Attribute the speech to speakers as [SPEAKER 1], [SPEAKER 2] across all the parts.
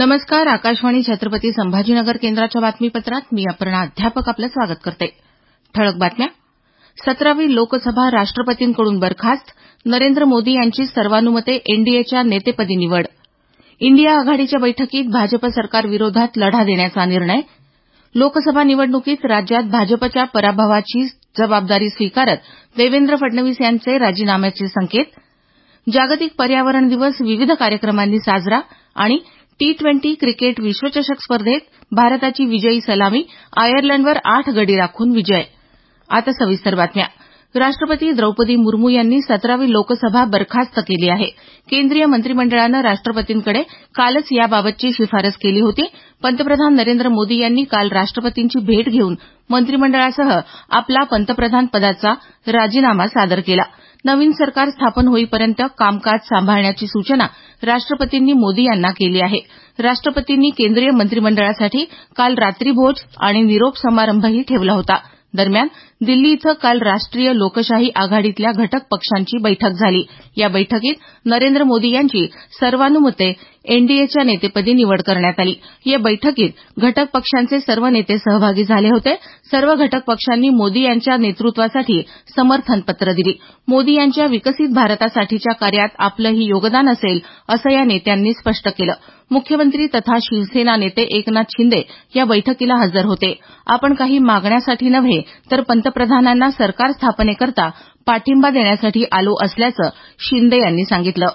[SPEAKER 1] नमस्कार. आकाशवाणी छत्रपती संभाजीनगर केंद्राच्या बातमीपत्रात मी अपर्णा अध्यापक आपलं स्वागत करते. ठळक बातम्या. 17वी लोकसभा राष्ट्रपतींकडून बरखास्त. नरेंद्र मोदी यांची सर्वानुमते एनडीएच्या नेतेपदी निवड. इंडिया आघाडीच्या बैठकीत भाजप सरकारविरोधात लढा देण्याचा निर्णय. लोकसभा निवडणुकीत राज्यात भाजपच्या पराभवाची जबाबदारी स्वीकारत देवेंद्र फडणवीस यांचे राजीनाम्याचे संकेत. जागतिक पर्यावरण दिवस विविध कार्यक्रमांनी साजरा आणि T20 क्रिकेट विश्वचषक स्पर्धेत भारताची विजयी सलामी. आयर्लंडवर 8 गडी राखून विजय. आता सविस्तर बातम्या. राष्ट्रपती द्रौपदी मुर्मू यांनी 17वी लोकसभा बरखास्त केली आहे. केंद्रीय मंत्रिमंडळानं राष्ट्रपतींकडे कालच याबाबतची शिफारस केली होती. पंतप्रधान नरेंद्र मोदी यांनी काल राष्ट्रपतींची भेट घेऊन मंत्रिमंडळासह आपला पंतप्रधान पदाचा राजीनामा सादर केला. नवीन सरकार स्थापन होईपर्यंत कामकाज सांभाळण्याची सूचना राष्ट्रपतींनी मोदी यांना केली आहे. राष्ट्रपतींनी केंद्रीय मंत्रिमंडळासाठी काल रात्रीभोज आणि निरोप समारंभही ठेवला होता. दरम्यान दिल्ली इथं काल राष्ट्रीय लोकशाही आघाडीतल्या घटक पक्षांची बैठक झाली. या बैठकीत नरेंद्र मोदी यांची सर्वानुमते एनडीएच्या नेतेपदी निवड करण्यात आली. या बैठकीत घटक पक्षांचे सर्व नेते सहभागी झाले होते. सर्व घटक पक्षांनी मोदी यांच्या नेतृत्वासाठी समर्थन पत्र दिली. मोदी यांच्या विकसित भारतासाठीच्या कार्यात आपलंही योगदान असेल असं या नेत्यांनी स्पष्ट केलं. मुख्यमंत्री तथा शिवसेना नेते एकनाथ शिंदे या बैठकीला हजर होते. आपण काही मागण्यासाठी नव्हे तर पंतप्रधानांना सरकार स्थापनेकरता पाठिंबा देण्यासाठी आलो असल्याचं शिंदे यांनी सांगितलं.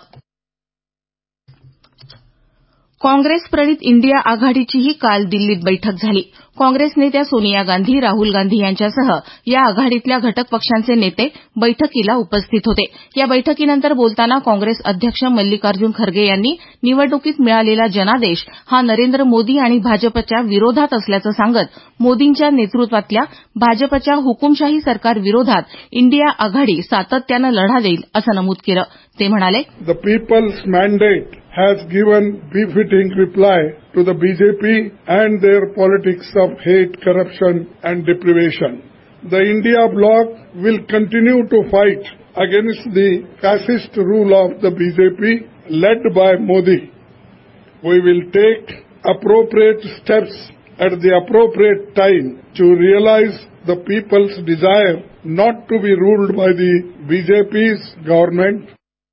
[SPEAKER 1] काँग्रेस-प्रणित इंडिया आघाडीचीही काल दिल्लीत बैठक झाली. काँग्रेस नेत्या सोनिया गांधी, राहुल गांधी यांच्यासह या आघाडीतल्या घटक पक्षांचे नेते बैठकीला उपस्थित होते. या बैठकीनंतर बोलताना काँग्रेस अध्यक्ष मल्लिकार्जुन खरगे यांनी निवडणुकीत मिळालेला जनादेश हा नरेंद्र मोदी आणि भाजपच्या विरोधात असल्याचं सांगत मोदींच्या नेतृत्वातल्या भाजपच्या हुकुमशाही सरकारविरोधात इंडिया आघाडी सातत्यानं लढा देईल असं नमूद केलं. ते म्हणाले,
[SPEAKER 2] The people's mandate has given befitting reply to the BJP and their politics of hate, corruption and deprivation. The India bloc will continue to fight against the fascist rule of the BJP led by Modi. We will take appropriate steps at the appropriate time to realize the people's desire not to be ruled by the BJP's government.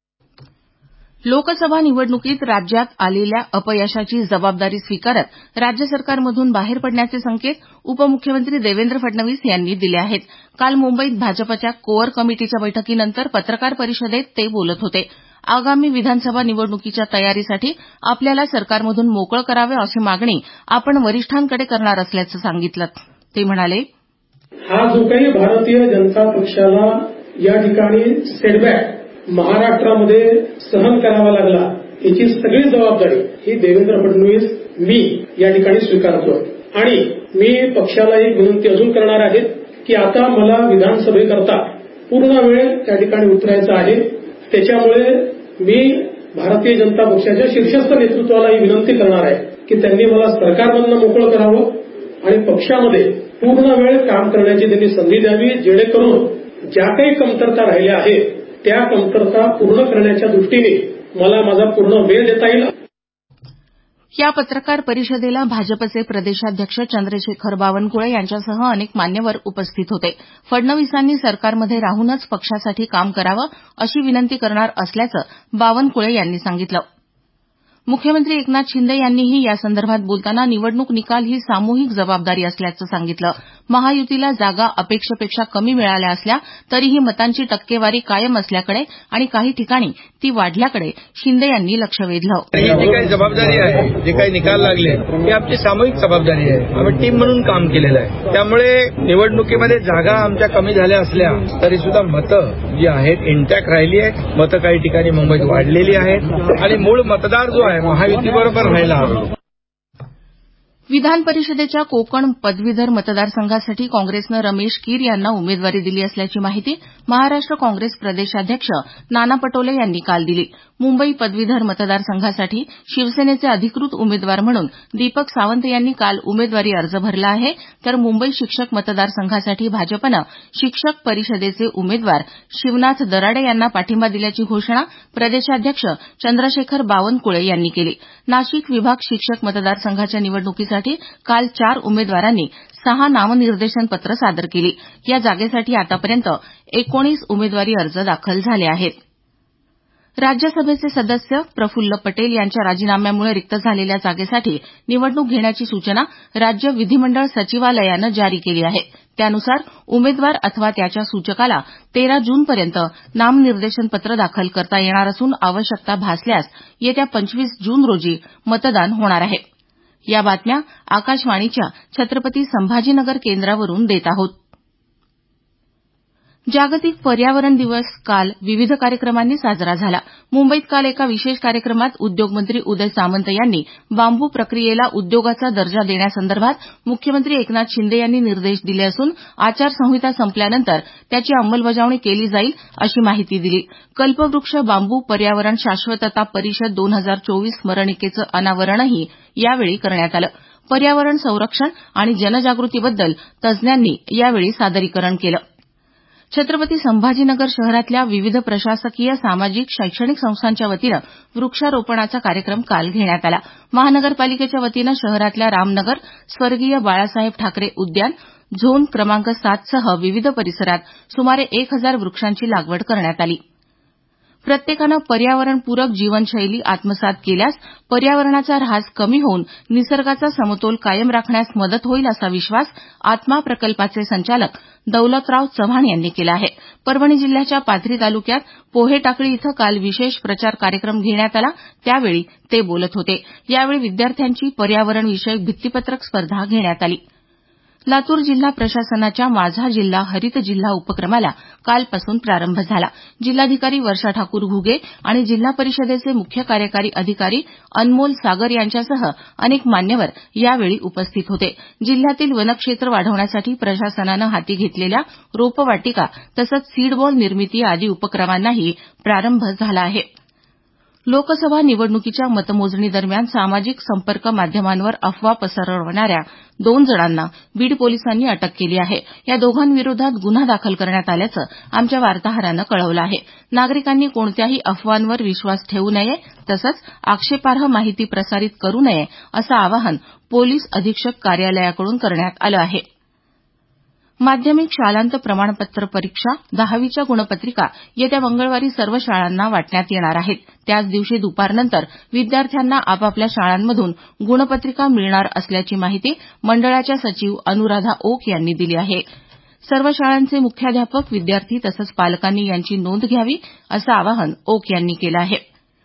[SPEAKER 1] Lok Sabha निवडणुकीत राज्यात आलेल्या अपयशाची जबाबदारी स्वीकारत राज्य सरकारमधून बाहेर पडण्याचे संकेत उपमुख्यमंत्री देवेंद्र फडणवीस यांनी दिले आहेत. काल मुंबईत भाजपच्या कोअर कमिटीच्या बैठकीनंतर पत्रकार परिषदेत ते बोलत होते. आगामी विधानसभा निवडणुकीच्या तयारीसाठी आपल्याला सरकारमधून मोकळं करावं अशी मागणी आपण वरिष्ठांकडे करणार असल्याचं सांगितलं. ते म्हणाले,
[SPEAKER 3] हा जो काही भारतीय जनता पक्षाला या ठिकाणी सेटबॅक महाराष्ट्रामध्ये सहन करावा लागला याची सगळी जबाबदारी ही देवेंद्र फडणवीस मी या ठिकाणी स्वीकारतो. आणि मी पक्षाला एक विनंती अजून करणार आहे की आता मला विधानसभेकरता पूर्ण वेळ त्या ठिकाणी उतरायचं आहे. त्याच्यामुळे मी भारतीय जनता पक्षाच्या शीर्षस्थ नेतृत्वाला ही विनंती करणार आहे की त्यांनी मला सरकारमधनं मोकळं करावं आणि पक्षामध्ये पूर्ण वेळ काम करण्याची त्यांनी संधी द्यावी, जेणेकरून ज्या काही कमतरता राहिल्या आहेत त्या कमतरता पूर्ण करण्याच्या दृष्टीने मला माझा पूर्ण वेळ देता येईल.
[SPEAKER 1] या पत्रकार परिषदेला भाजपचे प्रदेशाध्यक्ष चंद्रशेखर बावनकुळे यांच्यासह अनेक मान्यवर उपस्थित होते. फडणवीसांनी सरकारमध्ये राहूनच पक्षासाठी काम करावं अशी विनंती करणार असल्याचं बावनकुळे यांनी सांगितलं. मुख्यमंत्री एकनाथ शिंदे यांनीही यासंदर्भात बोलताना निवडणूक निकाल ही सामूहिक जबाबदारी असल्याचं सांगितलं. महायुतीला जागा अपेक्षेपेक्षा कमी मिळाल्या असल्या तरीही मतांची टक्केवारी कायम असल्याकडे आणि काही ठिकाणी ती वाढल्याकडे शिंदे यांनी लक्ष वेधलं.
[SPEAKER 4] ही जी काही जबाबदारी आहे, जे काही निकाल लागले ही आपली सामूहिक जबाबदारी आहे. आम्ही टीम म्हणून काम केलेलं आहे. त्यामुळे निवडणुकीमध्ये जागा आमच्या कमी झाल्या असल्या तरी सुद्धा मतं जी आहेत इंटॅक्ट राहिली आहेत. मतं काही ठिकाणी मुंबईत वाढलेली आहेत आणि मूळ मतदार जो आहे महायुतीबरोबर राहिला हवा.
[SPEAKER 1] विधान परिषदेच्या कोकण पदवीधर मतदारसंघासाठी काँग्रेसनं रमेश कीर यांना उमेदवारी दिली असल्याची माहिती महाराष्ट्र काँग्रेस प्रदेशाध्यक्ष नाना पटोले यांनी काल दिली. मुंबई पदवीधर मतदारसंघासाठी शिवसेनेचे अधिकृत उमेदवार म्हणून दीपक सावंत यांनी काल उमेदवारी अर्ज भरला आहे, तर मुंबई शिक्षक मतदारसंघासाठी भाजपनं शिक्षक परिषदेचे उमेदवार शिवनाथ दराडे यांना पाठिंबा दिल्याची घोषणा प्रदेशाध्यक्ष चंद्रशेखर बावनकुळे यांनी केली. नाशिक विभाग शिक्षक मतदारसंघाच्या निवडणुकीसाठी काल 4 उमेदवारांनी 6 नामनिर्देशन पत्र सादर केली. या जागेसाठी आतापर्यंत 19 उमेदवारी अर्ज दाखल झाले आहेत. राज्यसभेचे सदस्य प्रफुल्ल पटेल यांच्या राजीनाम्यामुळे रिक्त झालेल्या जागेसाठी निवडणूक घेण्याची सूचना राज्य विधिमंडळ सचिवालयानं जारी केली आहे. त्यानुसार उमेदवार अथवा त्याच्या सूचकाला 13 जूनपर्यंत नामनिर्देशन पत्र दाखल करता येणार असून आवश्यकता भासल्यास येत्या 25 जून रोजी मतदान होणार आहे. या बातम्या आकाशवाणीच्या छत्रपती संभाजीनगर केंद्रावरून देत आहोत. जागतिक पर्यावरण दिवस काल विविध कार्यक्रमांनी साजरा झाला. मुंबईत काल एका विशेष कार्यक्रमात उद्योगमंत्री उदय सामंत यांनी बांबू प्रक्रियेला उद्योगाचा दर्जा देण्यासंदर्भात मुख्यमंत्री एकनाथ शिंदे यांनी निर्देश दिले असून आचारसंहिता संपल्यानंतर त्याची अंमलबजावणी केली जाईल अशी माहिती दिली. कल्पवृक्ष बांबू पर्यावरण शाश्वतता परिषद 2024 स्मरणिकेचं अनावरणही यावेळी करण्यात आलं. पर्यावरण संरक्षण आणि जनजागृतीबद्दल तज्ज्ञांनी यावेळी सादरीकरण केलं. छत्रपती संभाजीनगर शहरातल्या विविध प्रशासकीय, सामाजिक, शैक्षणिक संस्थांच्या वतीनं वृक्षारोपणाचा कार्यक्रम काल घेण्यात आला. महानगरपालिकेच्या वतीनं शहरातल्या रामनगर, स्वर्गीय बाळासाहेब ठाकरे उद्यान, झोन क्रमांक 7 सह विविध परिसरात सुमारे 1000 वृक्षांची लागवड करण्यात आली. प्रत्येकानं पर्यावरणपूरक जीवनशैली आत्मसात केल्यास पर्यावरणाचा ऱ्हास कमी होऊन निसर्गाचा समतोल कायम राखण्यास मदत होईल असा विश्वास आत्मा प्रकल्पाचे संचालक दौलतराव चव्हाण यांनी केला आहे. परभणी जिल्ह्याच्या पाथरी तालुक्यात पोहेटाकळी इथं काल विशेष प्रचार कार्यक्रम घेण्यात आला, त्यावेळी ते बोलत होते. यावेळी विद्यार्थ्यांची पर्यावरणविषयक भित्तीपत्रक स्पर्धा घेण्यात आली. लातूर जिल्हा प्रशासनाच्या माझा जिल्हा हरित जिल्हा उपक्रमाला कालपासून प्रारंभ झाला. जिल्हाधिकारी वर्षा ठाकूर घुगे आणि जिल्हा परिषदेचे मुख्य कार्यकारी अधिकारी अनमोल सागर यांच्यासह अनेक मान्यवर यावेळी उपस्थित होते. जिल्ह्यातील वनक्षेत्र वाढवण्यासाठी प्रशासनानं हाती घेतलेल्या रोपवाटिका तसंच सीडबॉल निर्मिती आदी उपक्रमांनाही प्रारंभ झाला आहे. लोकसभा निवडणुकीच्या मतमोजणी दरम्यान सामाजिक संपर्क माध्यमांवर अफवा पसरवणाऱ्या 2 जणांना बीड पोलिसांनी अटक केली आहे. या दोघांविरोधात गुन्हा दाखल करण्यात आल्याचं आमच्या वार्ताहरानं कळवलं आहे. नागरिकांनी कोणत्याही अफवांवर विश्वास ठेवू नये तसंच आक्षेपार्ह माहिती प्रसारित करू नये असं आवाहन पोलीस अधीक्षक कार्यालयाकडून करण्यात आलं आहे. माध्यमिक शालांत प्रमाणपत्र परीक्षा 10वीच्या गुणपत्रिका येत्या मंगळवारी सर्व शाळांना वाटण्यात येणार आहेत. त्याच दिवशी दुपारनंतर विद्यार्थ्यांना आपापल्या शाळांमधून गुणपत्रिका मिळणार असल्याची माहिती मंडळाच्या सचिव अनुराधा ओक यांनी दिली आहे. सर्व शाळांचे मुख्याध्यापक, विद्यार्थी तसंच पालकांनी यांची नोंद घ्यावी असं आवाहन ओक यांनी केलं आहे.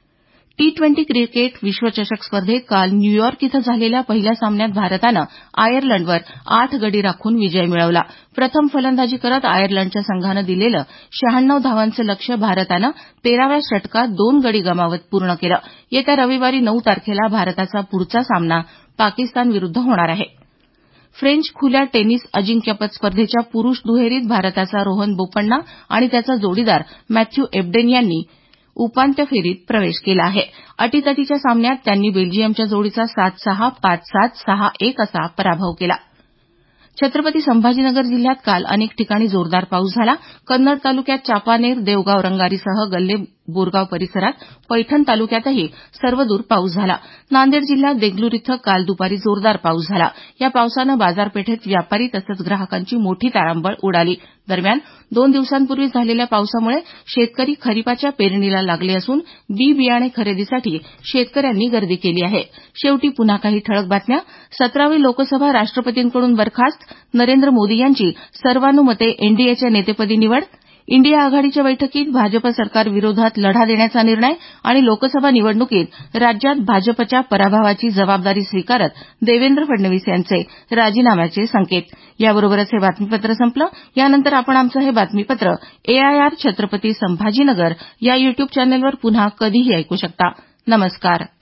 [SPEAKER 1] T20 क्रिकेट विश्वचषक स्पर्धेत काल न्यूयॉर्क इथं झालेल्या पहिल्या सामन्यात भारतानं आयर्लंडवर 8 गडी राखून विजय मिळवला. प्रथम फलंदाजी करत आयर्लंडच्या संघानं दिलेलं 96 धावांचं लक्ष्य भारतानं 13व्या षटकात 2 गडी गमावत पूर्ण केलं. येत्या रविवारी 9 तारखेला भारताचा पुढचा सामना पाकिस्तानविरुद्ध होणार आहे. फ्रेंच खुल्या टेनिस अजिंक्यपद स्पर्धेच्या पुरुष दुहेरीत भारताचा रोहन बोपण्णा आणि त्याचा जोडीदार मॅथ्यू एबडेन यांनी उपांत्य फेरीत प्रवेश केला आहे. अटीतटीच्या सामन्यात त्यांनी बेल्जियमच्या जोडीचा 7-6, 5-7, 6-1 असा पराभव केला. छत्रपती संभाजीनगर जिल्ह्यात काल अनेक ठिकाणी जोरदार पाऊस झाला. कन्नड तालुक्यात चापानेर, देवगाव रंगारीसह गल्ले बोरगाव परिसरात, पैठण तालुक्यातही सर्वदूर पाऊस झाला. नांदेड जिल्ह्यात देगलूर इथं काल दुपारी जोरदार पाऊस झाला. या पावसानं बाजारपेठेत व्यापारी तसंच ग्राहकांची मोठी तारांबळ उडाली. दरम्यान 2 दिवसांपूर्वी झालेल्या पावसामुळे शेतकरी खरीपाच्या पेरणीला लागले असून बी बियाणे खरेदीसाठी शेतकऱ्यांनी गर्दी केली आहे. शेवटी पुन्हा काही ठळक बातम्या. 17वी लोकसभा राष्ट्रपतींकडून बरखास्त, नरेंद्र मोदी यांची सर्वानुमते एनडीएच्या नेतेपदी निवड, इंडिया आघाडीच्या बैठकीत भाजप सरकार विरोधात लढा देण्याचा निर्णय आणि लोकसभा निवडणुकीत राज्यात भाजपच्या पराभवाची जबाबदारी स्वीकारत देवेंद्र फडणवीस यांचे राजीनाम्याचे संकेत. याबरोबरच हे बातमीपत्र संपलं. यानंतर आपण आमचं हे बातमीपत्र AIR छत्रपती संभाजीनगर या युट्यूब चॅनेलवर पुन्हा कधीही ऐकू शकता. नमस्कार.